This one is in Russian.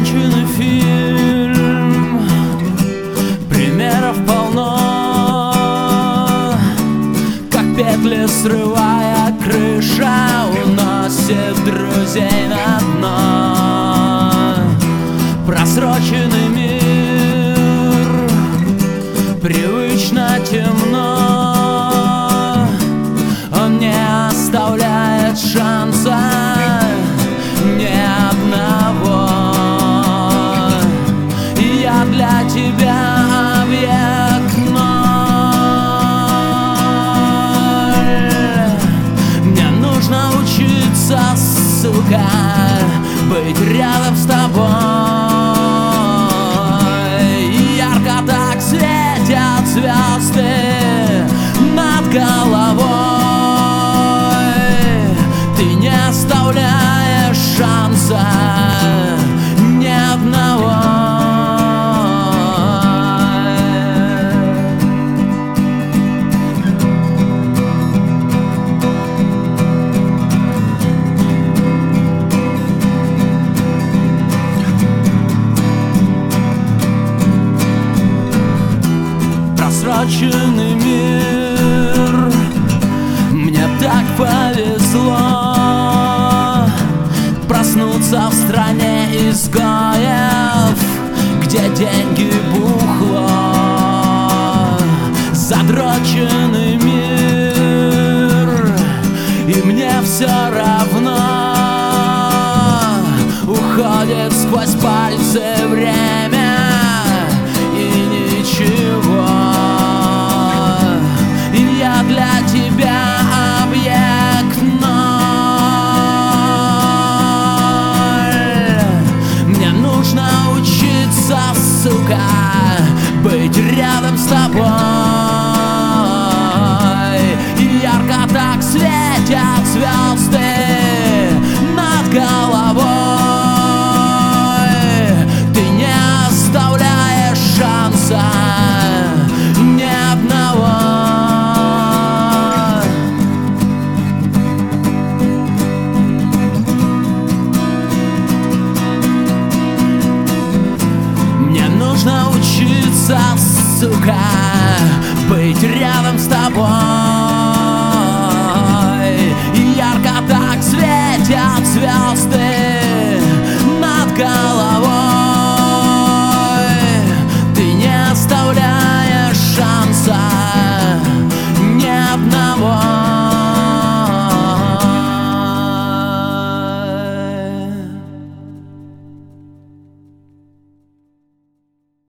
законченный фильм, примеров полно, как петли срывая, крыша уносит друзей на дно. Просроченный мир, привычно темно, он не оставляет шанса ни одного. Я для тебя объект ноль. Мне нужно учиться, сука, быть рядом с тобой. Ярко так светят звезды над головой. Ты не оставляешь шанса ни одного. Просроченный мир, мне так повезло проснуться в стране изгоев, где деньги бухло. Задроченный мир, и мне все равно. Уходит сквозь пальцы время, и ничего. Я для тебя объект ноль. Мне нужно учиться, сука, быть рядом с тобой. Ярко так светят звезды над головой. Ты не оставляешь шанса ни одного. Нужно учиться, сука, быть рядом с тобой. Ярко так светят звезды